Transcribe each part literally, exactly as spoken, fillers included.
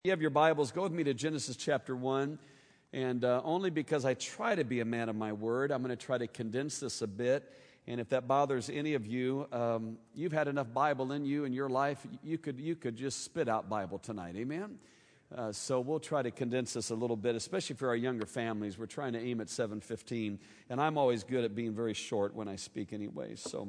You have your Bibles, go with me to Genesis chapter one, and uh, only because I try to be a man of my word, I'm going to try to condense this a bit, and if that bothers any of you, um, you've had enough Bible in you in your life, you could you could just spit out Bible tonight, amen? Uh, so we'll try to condense this a little bit, especially for our younger families. We're trying to aim at seven fifteen, and I'm always good at being very short when I speak anyways. So,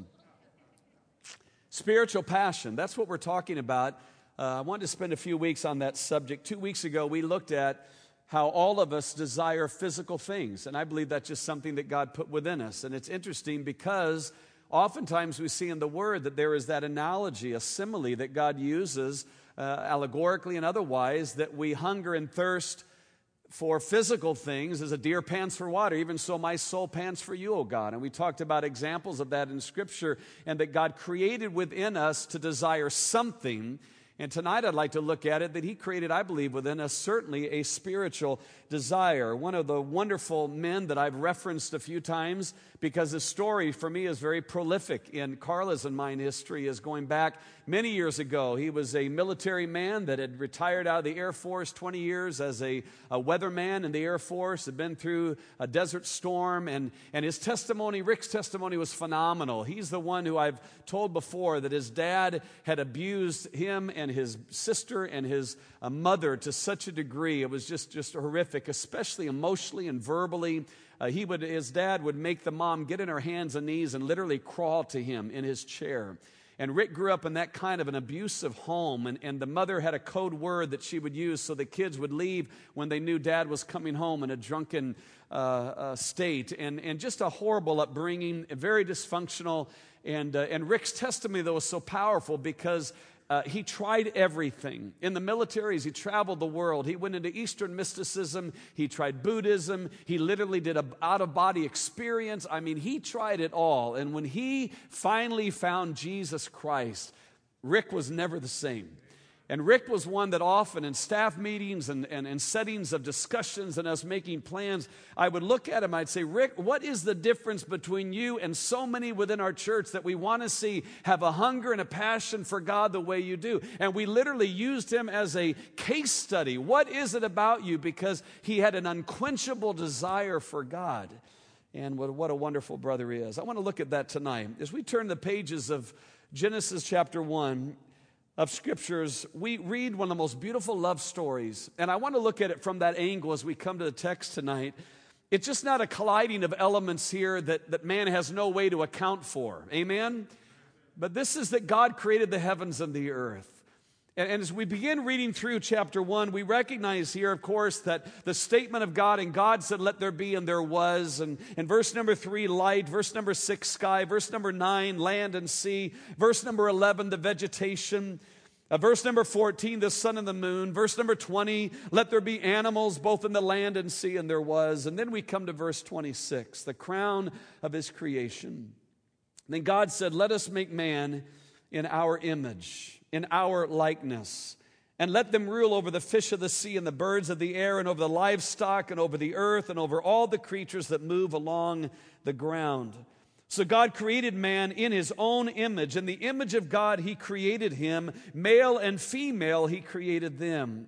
spiritual passion, that's what we're talking about. Uh, I wanted to spend a few weeks on that subject. Two weeks ago, we looked at how all of us desire physical things, and I believe that's just something that God put within us. And it's interesting because oftentimes we see in the Word that there is that analogy, a simile that God uses uh, allegorically and otherwise, that we hunger and thirst for physical things as a deer pants for water. Even so my soul pants for you, O God. And we talked about examples of that in Scripture, and that God created within us to desire something. And tonight I'd like to look at it, that He created, I believe, within us certainly a spiritual desire. One of the wonderful men that I've referenced a few times, because his story for me is very prolific in Carla's and mine history, is going back many years ago. He was a military man that had retired out of the Air Force twenty years as a, a weatherman in the Air Force, had been through a desert storm, and, and his testimony, Rick's testimony, was phenomenal. He's the one who I've told before that his dad had abused him and his sister and his uh, mother to such a degree. It was just, just horrific, especially emotionally and verbally. Uh, he would, his dad would make the mom get in her hands and knees and literally crawl to him in his chair. And Rick grew up in that kind of an abusive home, and, and the mother had a code word that she would use so the kids would leave when they knew dad was coming home in a drunken uh, uh, state. And, and just a horrible upbringing, very dysfunctional. And, uh, and Rick's testimony, though, was so powerful because Uh, he tried everything. In the military, as he traveled the world, he went into Eastern mysticism. He tried Buddhism. He literally did an out-of-body experience. I mean, he tried it all. And when he finally found Jesus Christ, Rick was never the same. And Rick was one that often in staff meetings and, and, and settings of discussions and us making plans, I would look at him, I'd say, Rick, what is the difference between you and so many within our church that we want to see have a hunger and a passion for God the way you do? And we literally used him as a case study. What is it about you? Because he had an unquenchable desire for God. And what, what a wonderful brother he is. I want to look at that tonight. As we turn the pages of Genesis chapter one, of Scriptures, we read one of the most beautiful love stories. And I want to look at it from that angle as we come to the text tonight. It's just not a colliding of elements here that, that man has no way to account for. Amen? But this is that God created the heavens and the earth. And, and as we begin reading through chapter one, we recognize here, of course, that the statement of God, and God said, let there be, and there was. And in verse number three, light. Verse number six, sky. Verse number nine, land and sea. Verse number eleven, the vegetation. Uh, verse number fourteen, the sun and the moon. Verse number twenty, let there be animals both in the land and sea, and there was. And then we come to verse twenty-six, the crown of His creation. And then God said, let us make man in our image, in our likeness, and let them rule over the fish of the sea and the birds of the air and over the livestock and over the earth and over all the creatures that move along the ground. So God created man in His own image. In the image of God He created him. Male and female He created them.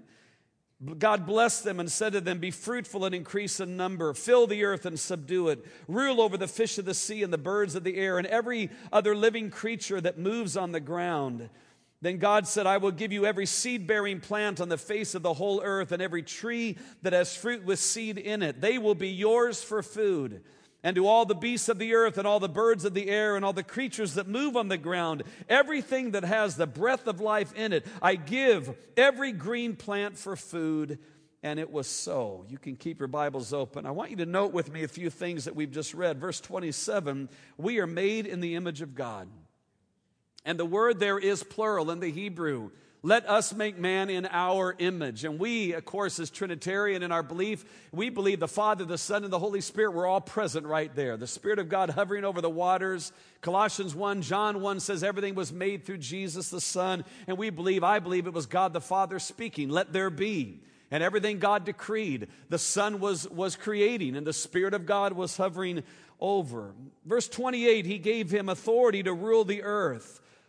God blessed them and said to them, be fruitful and increase in number. Fill the earth and subdue it. Rule over the fish of the sea and the birds of the air and every other living creature that moves on the ground. Then God said, I will give you every seed-bearing plant on the face of the whole earth and every tree that has fruit with seed in it. They will be yours for food. And to all the beasts of the earth and all the birds of the air and all the creatures that move on the ground, everything that has the breath of life in it, I give every green plant for food. And it was so. You can keep your Bibles open. I want you to note with me a few things that we've just read. Verse twenty-seven, we are made in the image of God. And the word there is plural in the Hebrew. Let us make man in our image. And we, of course, as Trinitarian in our belief, we believe the Father, the Son, and the Holy Spirit were all present right there. The Spirit of God hovering over the waters. Colossians one, John one says everything was made through Jesus the Son. And we believe, I believe it was God the Father speaking, let there be. And everything God decreed, the Son was, was creating, and the Spirit of God was hovering over. Verse twenty-eight, He gave him authority to rule the earth.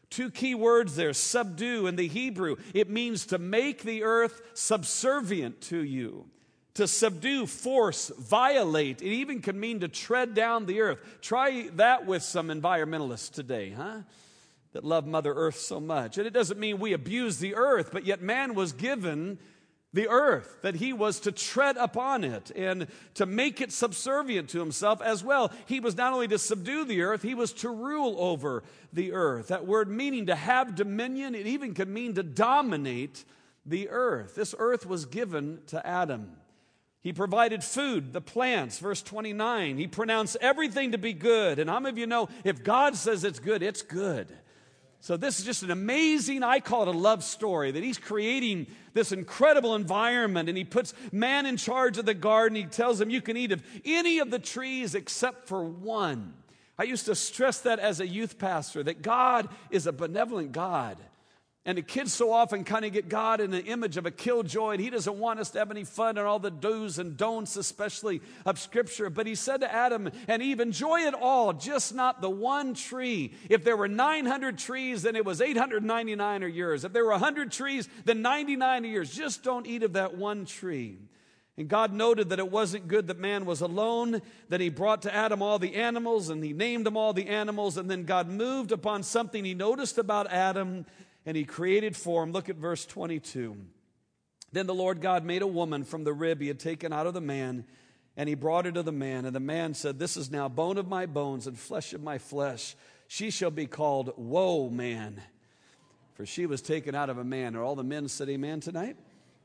Two key words there, subdue in the Hebrew. It means to make the earth subservient to you. To subdue, force, violate. It even can mean to tread down the earth. Try that with some environmentalists today, huh? That love Mother Earth so much. And it doesn't mean we abuse the earth, but yet man was given the earth, that he was to tread upon it and to make it subservient to himself as well. He was not only to subdue the earth, he was to rule over the earth. That word meaning to have dominion, it even can mean to dominate the earth. This earth was given to Adam. He provided food, the plants, verse twenty-nine. He pronounced everything to be good. And how many of you know, if God says it's good, it's good. So this is just an amazing, I call it a love story, that he's creating this incredible environment, and he puts man in charge of the garden. He tells him you can eat of any of the trees except for one. I used to stress that as a youth pastor, that God is a benevolent God. And the kids so often kind of get God in the image of a killjoy, and he doesn't want us to have any fun and all the do's and don'ts, especially of Scripture. But he said to Adam and Eve, enjoy it all, just not the one tree. If there were nine hundred trees, then it was eight hundred ninety-nine are yours. If there were one hundred trees, then ninety-nine are yours. Just don't eat of that one tree. And God noted that it wasn't good that man was alone, that he brought to Adam all the animals, and he named them all the animals. And then God moved upon something he noticed about Adam, and he created for him. Look at verse twenty-two. Then the Lord God made a woman from the rib he had taken out of the man, and he brought her to the man. And the man said, this is now bone of my bones and flesh of my flesh. She shall be called Woe Man, for she was taken out of a man. Are all the men said amen tonight?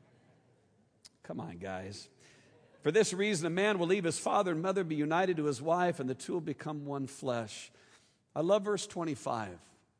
Come on, guys. For this reason, a man will leave his father and mother, be united to his wife, and the two will become one flesh. I love verse twenty-five.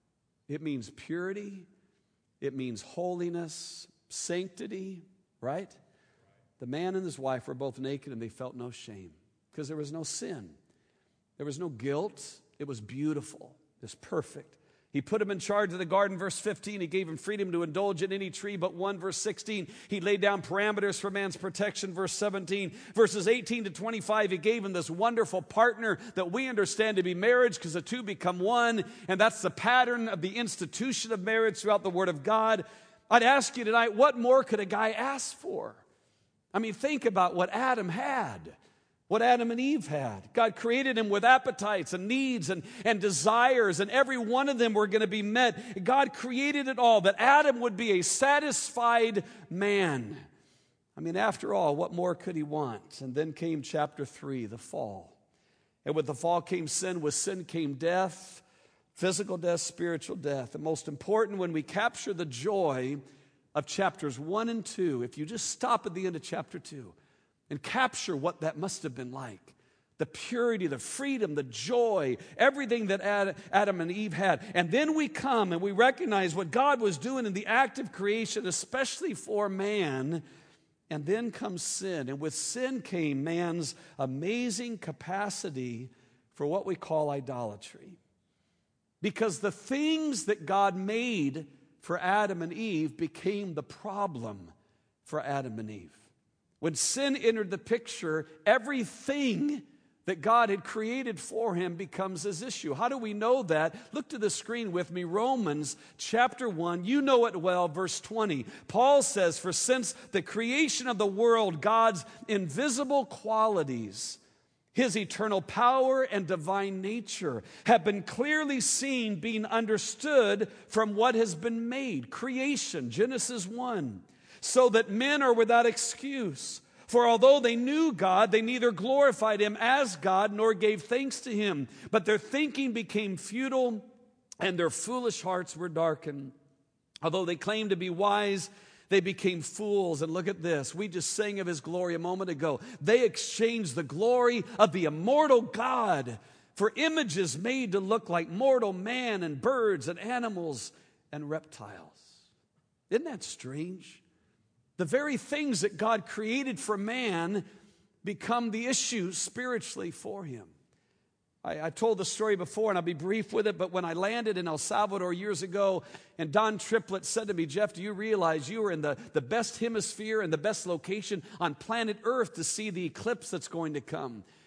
It means purity. It means holiness, sanctity, right? The man and his wife were both naked and they felt no shame because there was no sin. There was no guilt. It was beautiful. It was perfect. He put him in charge of the garden, verse fifteen. He gave him freedom to indulge in any tree but one, verse sixteen. He laid down parameters for man's protection, verse seventeen. Verses eighteen to twenty-five, he gave him this wonderful partner that we understand to be marriage because the two become one, and that's the pattern of the institution of marriage throughout the Word of God. I'd ask you tonight, what more could a guy ask for? I mean, think about what Adam had. What Adam and Eve had. God created him with appetites and needs and, and desires, and every one of them were going to be met. God created it all, that Adam would be a satisfied man. I mean, after all, what more could he want? And then came chapter three, the fall. And with the fall came sin. With sin came death, physical death, spiritual death. And most important, when we capture the joy of chapters one and two, if you just stop at the end of chapter two, and capture what that must have been like. The purity, the freedom, the joy, everything that Adam and Eve had. And then we come and we recognize what God was doing in the act of creation, especially for man. And then comes sin. And with sin came man's amazing capacity for what we call idolatry. Because the things that God made for Adam and Eve became the problem for Adam and Eve. When sin entered the picture, everything that God had created for him becomes his issue. How do we know that? Look to the screen with me. Romans chapter one, you know it well, verse twenty. Paul says, for since the creation of the world, God's invisible qualities, his eternal power and divine nature have been clearly seen, being understood from what has been made. Creation, Genesis one. So that men are without excuse. For although they knew God, they neither glorified him as God nor gave thanks to him. But their thinking became futile and their foolish hearts were darkened. Although they claimed to be wise, they became fools. And look at this. We just sang of his glory a moment ago. They exchanged the glory of the immortal God for images made to look like mortal man and birds and animals and reptiles. Isn't that strange? The very things that God created for man become the issue spiritually for him. I, I told the story before, and I'll be brief with it, but when I landed in El Salvador years ago, and Don Triplett said to me, Jeff, do you realize you are in the, the best hemisphere and the best location on planet Earth to see the eclipse that's going to come?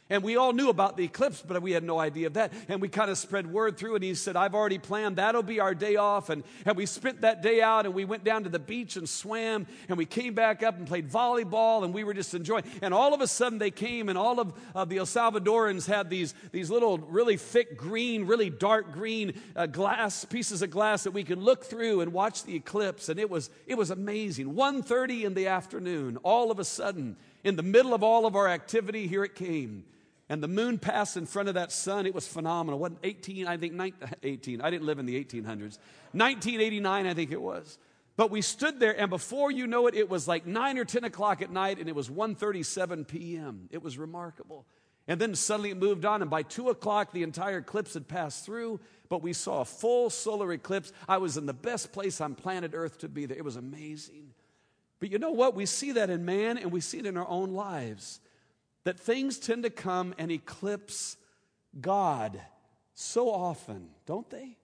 And we all knew about the eclipse, but we had no idea of that. And we kind of spread word through, and he said, I've already planned, that'll be our day off. And, and we spent that day out, and we went down to the beach and swam, and we came back up and played volleyball, and we were just enjoying. And all of a sudden they came, and all of uh, the El Salvadorans had these, these little really thick green, really dark green uh, glass, pieces of glass that we could look through and watch the eclipse. And it was, it was amazing. one thirty in the afternoon, all of a sudden, in the middle of all of our activity, here it came. And the moon passed in front of that sun. It was phenomenal. What, eighteen, I think, nineteen, eighteen. I didn't live in the eighteen hundreds. nineteen eighty-nine, I think it was. But we stood there, and before you know it, it was like nine or ten o'clock at night, and it was one thirty-seven p.m. It was remarkable. And then suddenly it moved on, and by two o'clock, the entire eclipse had passed through, but we saw a full solar eclipse. I was in the best place on planet Earth to be there. It was amazing. But you know what? We see that in man, and we see it in our own lives. That things tend to come and eclipse God so often, don't they?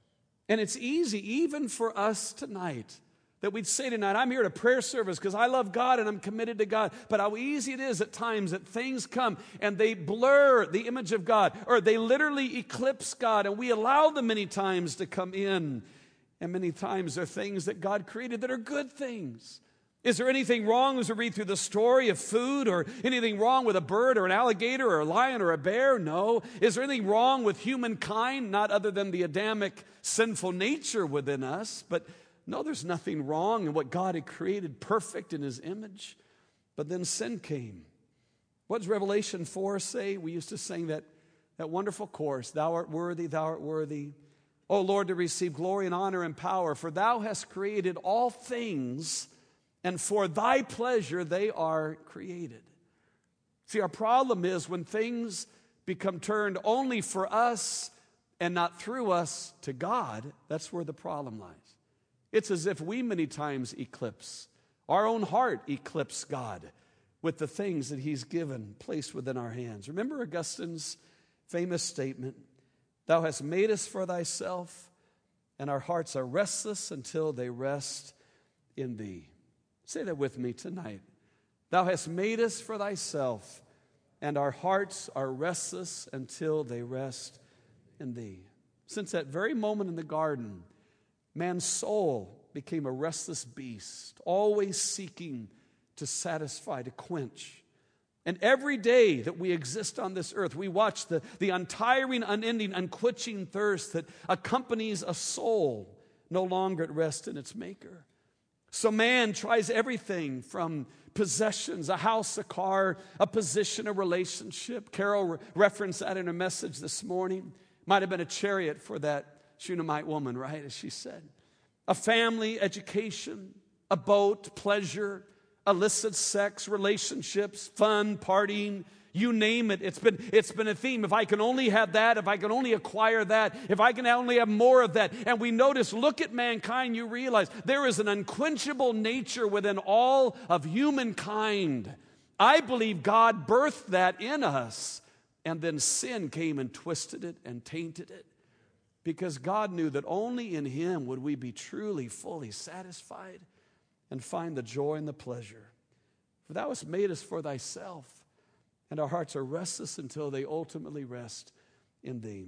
And it's easy, even for us tonight, that we'd say tonight, I'm here at a prayer service because I love God and I'm committed to God. But how easy it is at times that things come and they blur the image of God, or they literally eclipse God, and we allow them many times to come in. And many times they're things that God created that are good things. Is there anything wrong as we read through the story of food, or anything wrong with a bird or an alligator or a lion or a bear? No. Is there anything wrong with humankind? Not other than the Adamic sinful nature within us. But no, there's nothing wrong in what God had created perfect in his image. But then sin came. What does Revelation four say? We used to sing that, that wonderful chorus, Thou art worthy, thou art worthy, O Lord, to receive glory and honor and power, for thou hast created all things, and for thy pleasure they are created. See, our problem is when things become turned only for us and not through us to God, that's where the problem lies. It's as if we many times eclipse, our own heart eclipse God with the things that he's given, placed within our hands. Remember Augustine's famous statement, Thou hast made us for thyself, and our hearts are restless until they rest in thee. Say that with me tonight. Thou hast made us for thyself, and our hearts are restless until they rest in thee. Since that very moment in the garden, man's soul became a restless beast, always seeking to satisfy, to quench. And every day that we exist on this earth, we watch the, the untiring, unending, unquenching thirst that accompanies a soul no longer at rest in its maker. So man tries everything from possessions, a house, a car, a position, a relationship. Carol re- referenced that in her message this morning. Might have been a chariot for that Shunammite woman, right, as she said. A family, education, a boat, pleasure, illicit sex, relationships, fun, partying, you name it. It's been, it's been a theme. If I can only have that, if I can only acquire that, if I can only have more of that. And we notice, look at mankind, you realize there is an unquenchable nature within all of humankind. I believe God birthed that in us, and then sin came and twisted it and tainted it. Because God knew that only in him would we be truly, fully satisfied and find the joy and the pleasure. For thou hast made us for thyself, and our hearts are restless until they ultimately rest in thee.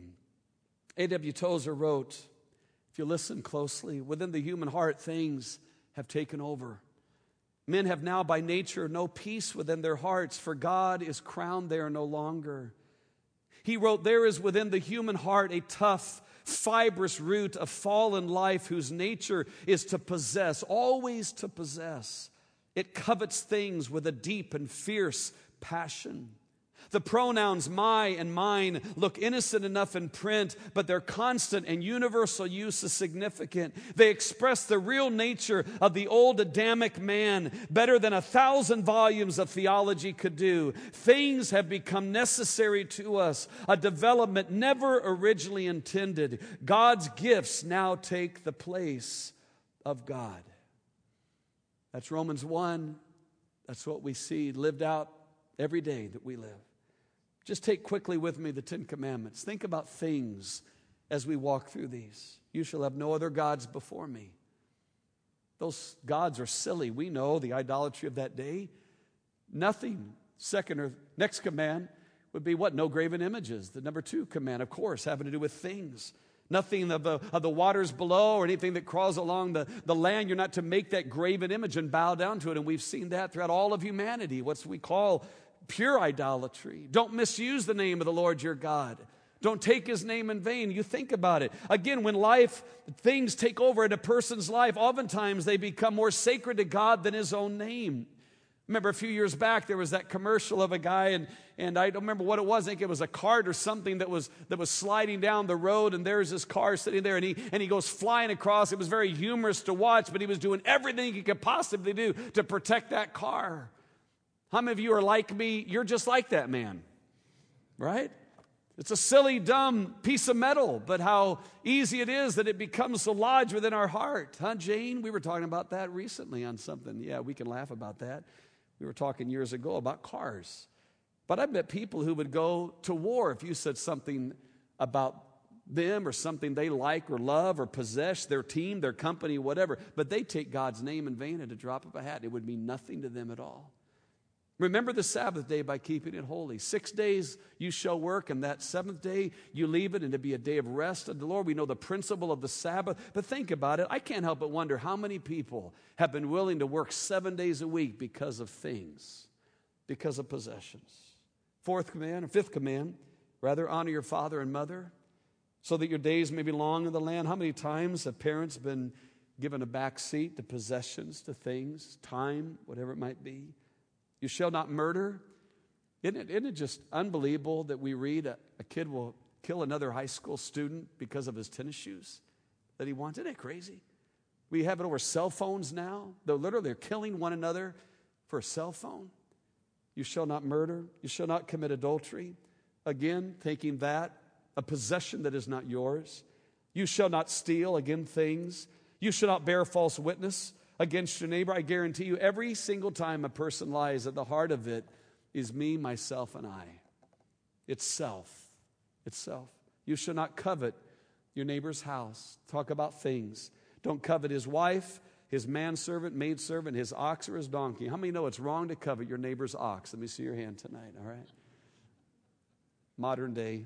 A W Tozer wrote, if you listen closely, within the human heart things have taken over. Men have now by nature no peace within their hearts, for God is crowned there no longer. He wrote, there is within the human heart a tough, fibrous root of fallen life whose nature is to possess, always to possess. It covets things with a deep and fierce passion. The pronouns my and mine look innocent enough in print, but their constant and universal use is significant. They express the real nature of the old Adamic man better than a thousand volumes of theology could do. Things have become necessary to us, a development never originally intended. God's gifts now take the place of God. That's Romans one. That's what we see lived out every day that we live. Just take quickly with me the Ten Commandments. Think about things as we walk through these. You shall have no other gods before me. Those gods are silly. We know the idolatry of that day. Nothing. Second or next command, would be what? No graven images. The number two command, of course, having to do with things. Nothing of the, of the waters below or anything that crawls along the, the land. You're not to make that graven image and bow down to it. And we've seen that throughout all of humanity, what we call pure idolatry. Don't misuse the name of the Lord your God. Don't take his name in vain. You think about it. Again, when life, things take over in a person's life, oftentimes they become more sacred to God than his own name. Remember a few years back, there was that commercial of a guy, and, and I don't remember what it was. I think it was a cart or something that was that was sliding down the road, and there's this car sitting there, and he, and he goes flying across. It was very humorous to watch, but he was doing everything he could possibly do to protect that car. How many of you are like me? You're just like that man, right? It's a silly, dumb piece of metal, but how easy it is that it becomes so lodged within our heart. Huh, Jane? We were talking about that recently on something. Yeah, we can laugh about that. We were talking years ago about cars. But I bet people who would go to war if you said something about them or something they like or love or possess, their team, their company, whatever, but they take God's name in vain at a drop of a hat. It would mean nothing to them at all. Remember the Sabbath day by keeping it holy. Six days you shall work, and that seventh day you leave it, and to be a day of rest of the Lord. We know the principle of the Sabbath, but think about it. I can't help but wonder how many people have been willing to work seven days a week because of things, because of possessions. Fourth command, or fifth command, rather honor your father and mother so that your days may be long in the land. How many times have parents been given a back seat to possessions, to things, time, whatever it might be? You shall not murder. Isn't it, isn't it just unbelievable that we read a, a kid will kill another high school student because of his tennis shoes that he wants? Isn't it crazy? We have it over cell phones now. They're literally they're killing one another for a cell phone. You shall not murder. You shall not commit adultery. Again, thinking that, a possession that is not yours. You shall not steal, again, things. You shall not bear false witness against your neighbor. I guarantee you, every single time a person lies, at the heart of it is me, myself, and I. It's self. It's self. You shall not covet your neighbor's house. Talk about things. Don't covet his wife, his manservant, maidservant, his ox, or his donkey. How many know it's wrong to covet your neighbor's ox? Let me see your hand tonight, all right? Modern day.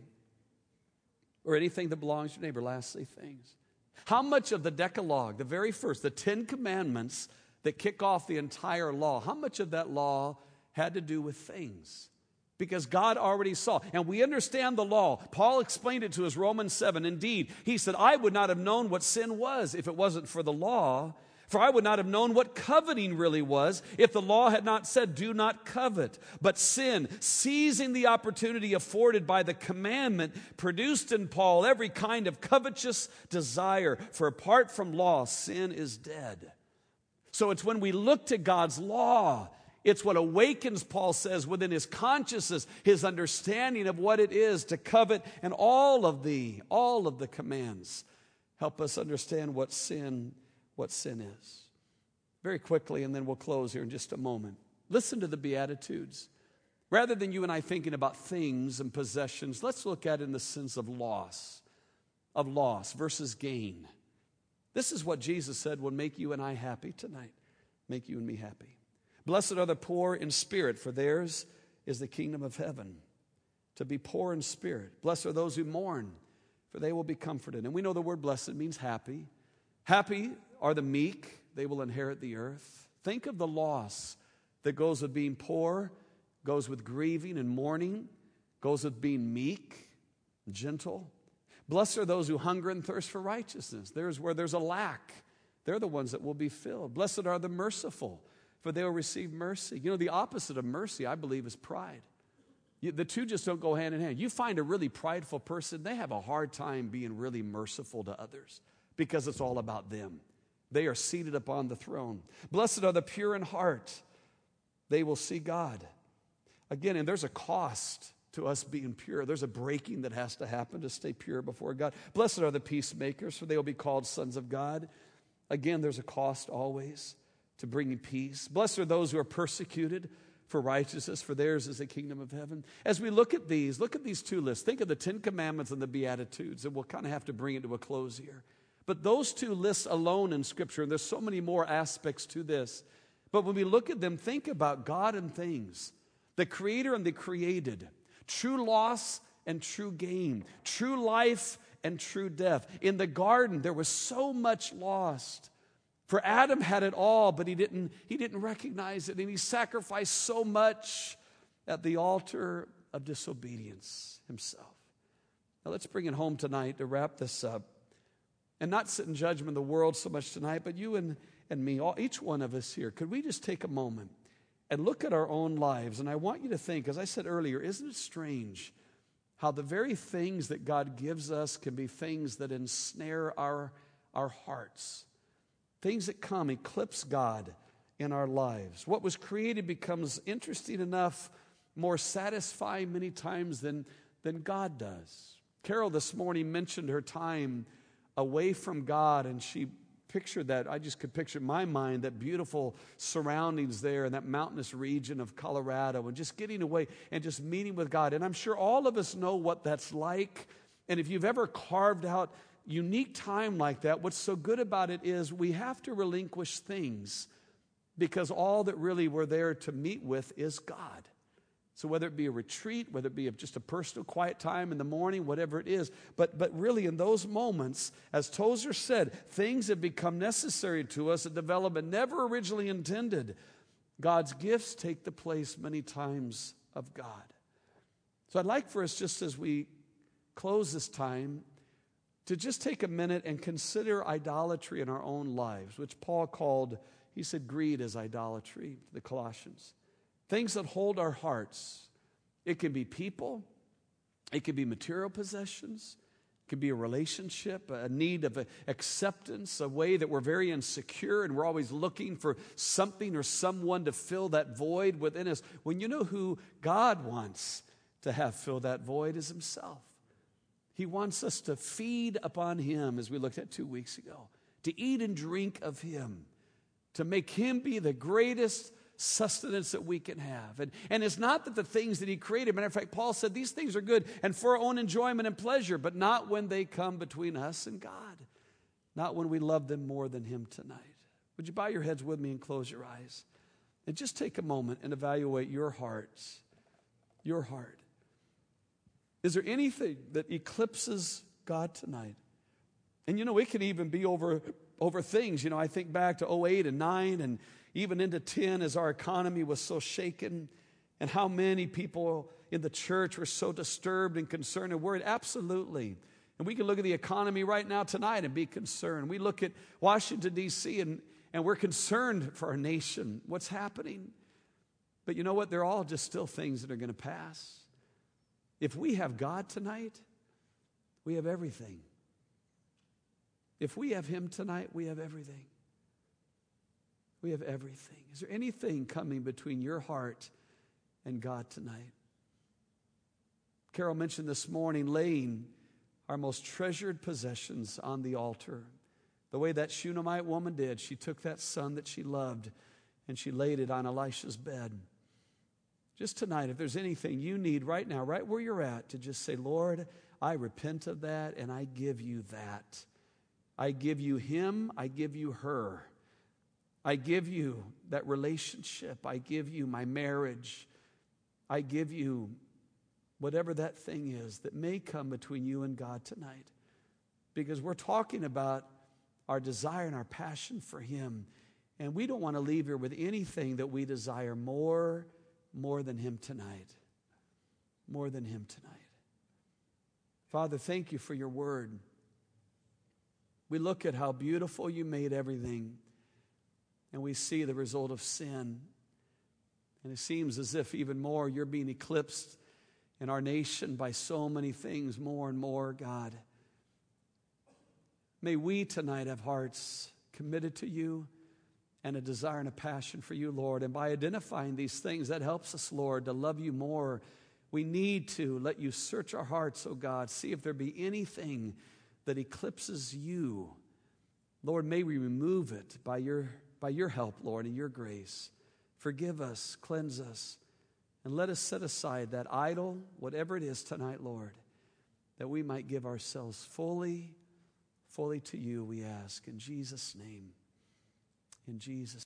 Or anything that belongs to your neighbor. Lastly, things. How much of the Decalogue, the very first, the Ten Commandments that kick off the entire law, how much of that law had to do with things? Because God already saw. And we understand the law. Paul explained it to us, Romans seven. Indeed, he said, I would not have known what sin was if it wasn't for the law. For I would not have known what coveting really was if the law had not said, do not covet. But sin, seizing the opportunity afforded by the commandment, produced in Paul every kind of covetous desire. For apart from law, sin is dead. So it's when we look to God's law, it's what awakens, Paul says, within his consciousness, his understanding of what it is to covet, and all of the, all of the commands help us understand what sin is. What sin is. Very quickly, and then we'll close here in just a moment. Listen to the Beatitudes. Rather than you and I thinking about things and possessions, let's look at it in the sense of loss, of loss versus gain. This is what Jesus said will make you and I happy tonight, make you and me happy. Blessed are the poor in spirit, for theirs is the kingdom of heaven. To be poor in spirit. Blessed are those who mourn, for they will be comforted. And we know the word blessed means happy. Happy are the meek, they will inherit the earth. Think of the loss that goes with being poor, goes with grieving and mourning, goes with being meek, gentle. Blessed are those who hunger and thirst for righteousness. There's where there's a lack. They're the ones that will be filled. Blessed are the merciful, for they will receive mercy. You know, the opposite of mercy, I believe, is pride. You, the two just don't go hand in hand. You find a really prideful person, they have a hard time being really merciful to others because it's all about them. They are seated upon the throne. Blessed are the pure in heart. They will see God. Again, and there's a cost to us being pure. There's a breaking that has to happen to stay pure before God. Blessed are the peacemakers, for they will be called sons of God. Again, there's a cost always to bringing peace. Blessed are those who are persecuted for righteousness, for theirs is the kingdom of heaven. As we look at these, look at these two lists. Think of the Ten Commandments and the Beatitudes, and we'll kind of have to bring it to a close here. But those two lists alone in Scripture, and there's so many more aspects to this, but when we look at them, think about God and things, the Creator and the created. true loss and true gain, true life and true death. In the garden, there was so much lost. For Adam had it all, but he didn't, he didn't recognize it, and he sacrificed so much at the altar of disobedience himself. Now let's bring it home tonight to wrap this up, and not sit in judgment of the world so much tonight, but you and, and me, all, each one of us here, could we just take a moment and look at our own lives? And I want you to think, as I said earlier, isn't it strange how the very things that God gives us can be things that ensnare our, our hearts? Things that come eclipse God in our lives. What was created becomes, interesting enough, more satisfying many times than, than God does. Carol this morning mentioned her time away from God, and she pictured that. I just could picture in my mind that beautiful surroundings there in that mountainous region of Colorado, and just getting away and just meeting with God. And I'm sure all of us know what that's like. And if you've ever carved out unique time like that, what's so good about it is we have to relinquish things, because all that really we're there to meet with is God. So whether it be a retreat, whether it be just a personal quiet time in the morning, whatever it is, but, but really in those moments, as Tozer said, things have become necessary to us, a development never originally intended. God's gifts take the place many times of God. So I'd like for us, just as we close this time, to just take a minute and consider idolatry in our own lives, which Paul called, he said, greed is idolatry to the Colossians. Things that hold our hearts. It can be people. It can be material possessions. It can be a relationship, a need of acceptance, a way that we're very insecure and we're always looking for something or someone to fill that void within us. When you know who God wants to have fill that void is himself. He wants us to feed upon him, as we looked at two weeks ago, to eat and drink of him, to make him be the greatest sustenance that we can have. And, and it's not that the things that he created, matter of fact, Paul said these things are good and for our own enjoyment and pleasure, but not when they come between us and God. Not when we love them more than him tonight. Would you bow your heads with me and close your eyes? And just take a moment and evaluate your hearts. Your heart. Is there anything that eclipses God tonight? And you know, it can even be over, over things. You know, I think back to oh eight and nine and even into ten as our economy was so shaken, and how many people in the church were so disturbed and concerned and worried. Absolutely. And we can look at the economy right now tonight and be concerned. We look at Washington, D C, and, and we're concerned for our nation, what's happening. But you know what? They're all just still things that are going to pass. If we have God tonight, we have everything. If we have him tonight, we have everything. We have everything. Is there anything coming between your heart and God tonight? Carol mentioned this morning laying our most treasured possessions on the altar. The way that Shunammite woman did. She took that son that she loved and she laid it on Elisha's bed. Just tonight, if there's anything you need right now, right where you're at, to just say, Lord, I repent of that and I give you that. I give you him, I give you her. I give you that relationship. I give you my marriage. I give you whatever that thing is that may come between you and God tonight. Because we're talking about our desire and our passion for him. And we don't want to leave here with anything that we desire more, more than him tonight. More than him tonight. Father, thank you for your word. We look at how beautiful you made everything. And we see the result of sin. And it seems as if even more you're being eclipsed in our nation by so many things, more and more, God. May we tonight have hearts committed to you and a desire and a passion for you, Lord. And by identifying these things, that helps us, Lord, to love you more. We need to let you search our hearts, oh God, see if there be anything that eclipses you. Lord, may we remove it by your By your help, Lord, and your grace. Forgive us, cleanse us, and let us set aside that idol, whatever it is tonight, Lord, that we might give ourselves fully, fully to you, we ask. In Jesus' name. In Jesus' name.